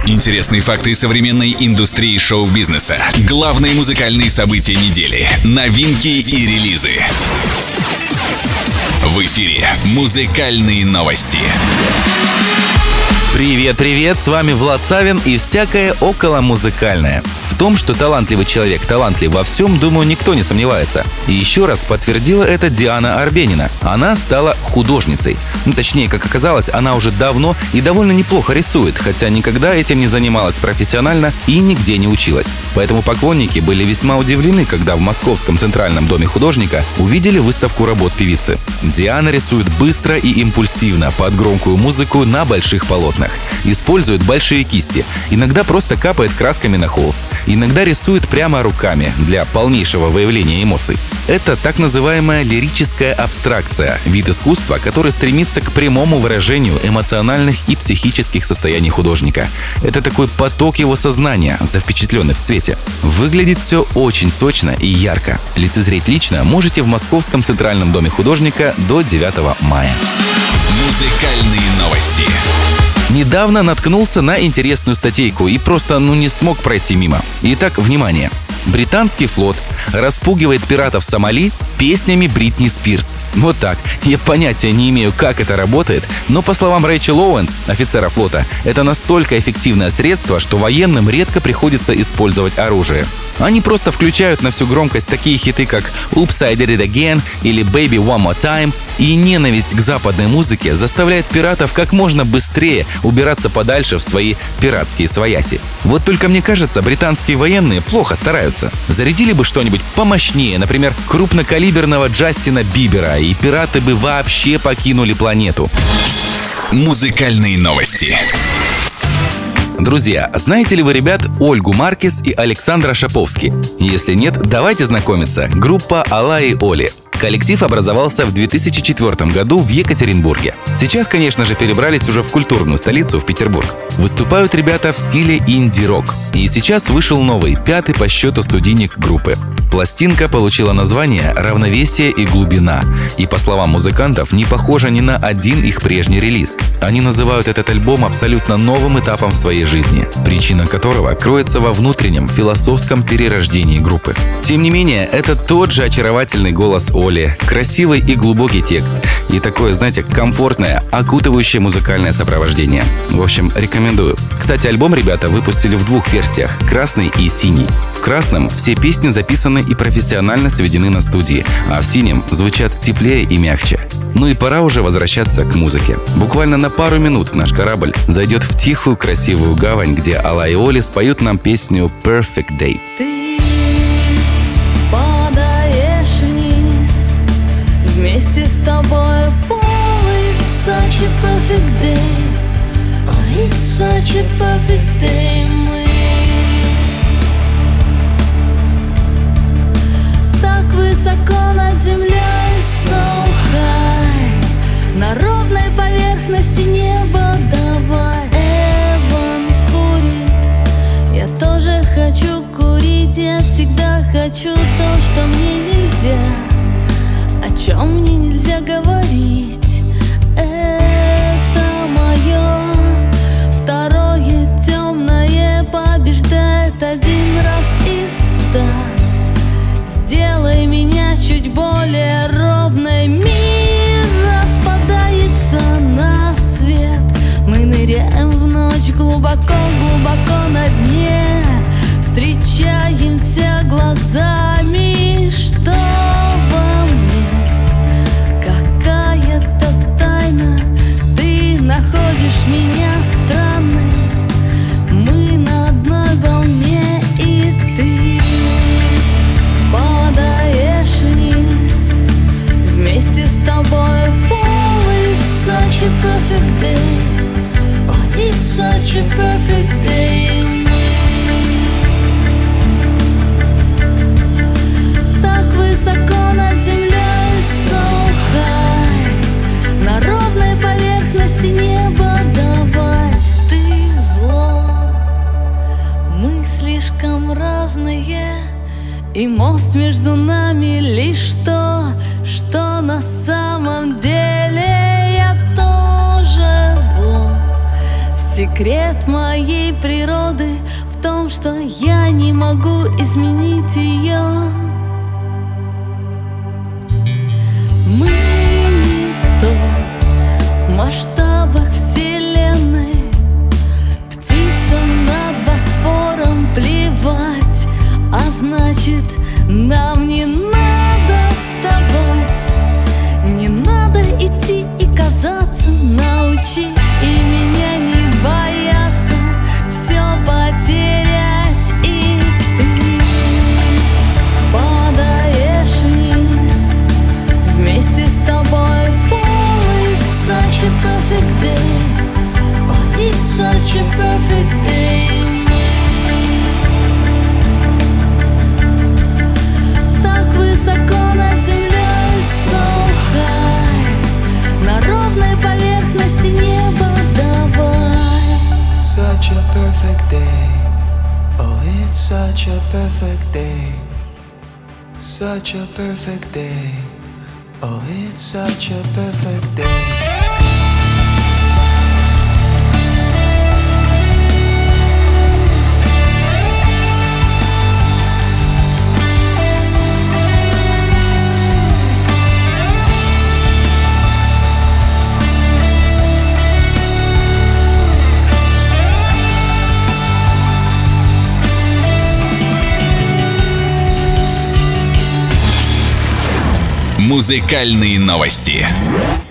Интересные факты современной индустрии шоу-бизнеса. Главные музыкальные события недели. Новинки и релизы. В эфире «Музыкальные новости». Привет, с вами Влад Савин и всякое околомузыкальное. В том, что талантливый человек талантлив во всем, думаю, никто не сомневается. И еще раз подтвердила это Диана Арбенина. Она стала художницей. Точнее, как оказалось, она уже давно и довольно неплохо рисует, хотя никогда этим не занималась профессионально и нигде не училась. Поэтому поклонники были весьма удивлены, когда в Московском центральном доме художника увидели выставку работ певицы. Диана рисует быстро и импульсивно, под громкую музыку на больших полотнах. Использует большие кисти, иногда просто капает красками на холст, иногда рисует прямо руками для полнейшего выявления эмоций. Это так называемая лирическая абстракция, вид искусства, который стремится к прямому выражению эмоциональных и психических состояний художника. Это такой поток его сознания, запечатленный в цвете. Выглядит все очень сочно и ярко. Лицезреть лично можете в Московском центральном доме художника до 9 мая. Музыкальные новости. Недавно наткнулся на интересную статейку и просто не смог пройти мимо. Итак, внимание. Британский флот распугивает пиратов Сомали песнями Бритни Спирс. Вот так. Я понятия не имею, как это работает, но по словам Рэйчел Оуэнс, офицера флота, это настолько эффективное средство, что военным редко приходится использовать оружие. Они просто включают на всю громкость такие хиты, как «Oops, I Did It Again» или «Baby One More Time», и ненависть к западной музыке заставляет пиратов как можно быстрее убираться подальше в свои пиратские свояси. Вот только мне кажется, британские военные плохо стараются. Зарядили бы что-нибудь помощнее, например, крупнокалиберного Джастина Бибера, и пираты бы вообще покинули планету. Музыкальные новости. Друзья, знаете ли вы ребят Ольгу Маркес и Александра Шаповски? Если нет, давайте знакомиться. Группа Алла и Оли. Коллектив образовался в 2004 году в Екатеринбурге. Сейчас, конечно же, перебрались уже в культурную столицу, в Петербург. Выступают ребята в стиле инди-рок. И сейчас вышел новый, 5-й по счету студийник группы. Пластинка получила название «Равновесие и глубина», и, по словам музыкантов, не похожа ни на один их прежний релиз. Они называют этот альбом абсолютно новым этапом в своей жизни, причина которого кроется во внутреннем философском перерождении группы. Тем не менее, это тот же очаровательный голос Оли, красивый и глубокий текст, и такое, знаете, комфортное, окутывающее музыкальное сопровождение. В общем, рекомендую. Кстати, альбом ребята выпустили в 2 версиях – красный и синий. В красном все песни записаны и профессионально сведены на студии, а в синем звучат теплее и мягче. Ну и пора уже возвращаться к музыке. Буквально на пару минут наш корабль зайдет в тихую, красивую гавань, где Алла и Оли споют нам песню «Perfect Day». Ты падаешь вниз, вместе с тобой It's such a perfect day. Oh, it's such a perfect day. Так высоко над землей, so high, на ровной поверхности неба давай. Эван курит, я тоже хочу курить. Я всегда хочу то, что мне нельзя, о чем мне нельзя говорить. Это мое второе темное побеждает 1 раз из 100. Сделай меня чуть более ровной. Мир распадается на свет. Мы ныряем в ночь глубоко-глубоко на дне. Встречаемся глазами. Что во мне? Какая-то тайна. Ты находишь меня странной. Мы на одной волне, и ты падаешь вниз, вместе с тобой пол. It's such a perfect day. Oh, it's such a perfect day. Так высоко над землей, so high, на ровной поверхности неба давай. Ты зло, мы слишком разные, и мост между нами лишь то, что на самом деле я тоже зло. Секрет моей природы в том, что я не могу изменить ее. Мы никто в масштабах вселенной. Птицам над Босфором плевать, а значит, нам не надо вставать. Не надо идти и казаться, научи и меня не бояться все потерять. И ты падаешь вниз, вместе с тобой плывет. Such a perfect day, oh, it's such a perfect day. Так высоко над землей, so high, на ровной поверхности неба давай. Such a perfect day, oh, it's such a perfect day. Such a perfect day, oh, it's such a perfect day. Музыкальные новости.